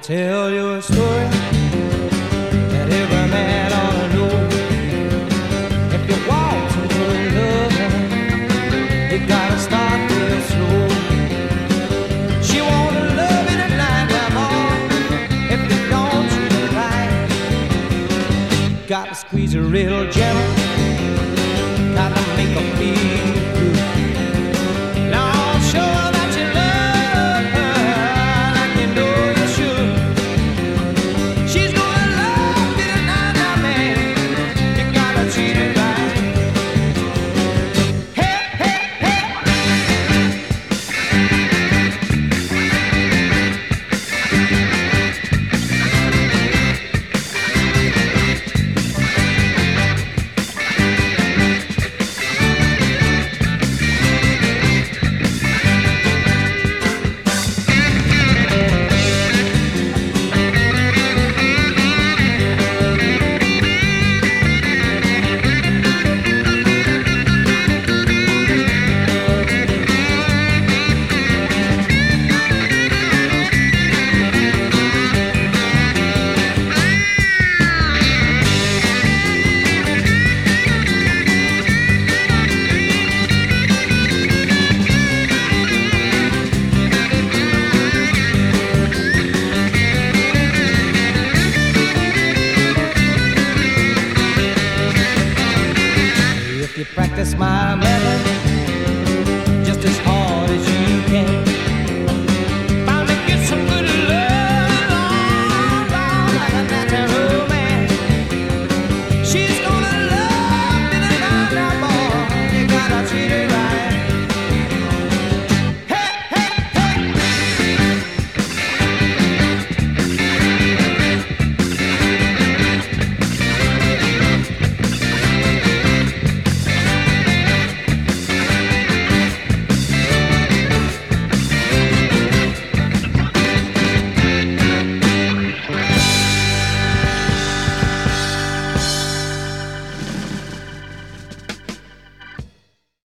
tell you a story that every man ought to know. If you want some good loving, you gotta start real slow. She wanna love you tonight, come on. If you don't treat her right, gotta squeeze her real gentle.